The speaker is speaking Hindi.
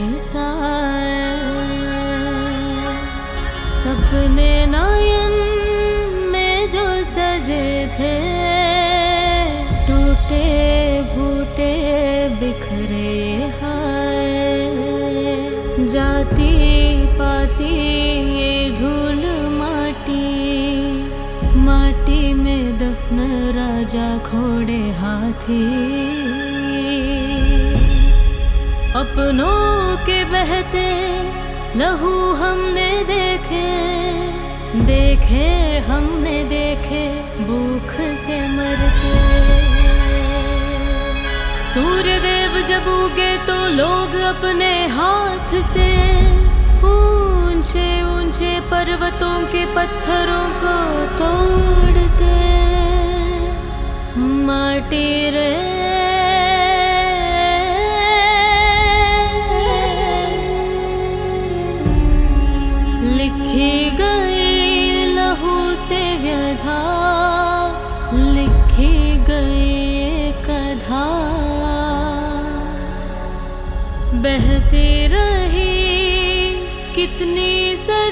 के साए, सपने नयन में जो सजे थे, टूटे फूटे बिखरे हाय। जाती पाती ये धूल माटी में दफन राजा घोड़े हाथी। अपनों के बहते लहू हमने देखे हमने देखे भूख से मरते। सूर्य देव जब उगे तो लोग अपने हाथ से ऊंचे ऊंचे पर्वतों के पत्थरों को तोड़ते। माटी रे लिखी गई लहू से व्यथा, लिखी गई कथा। बहती रही कितनी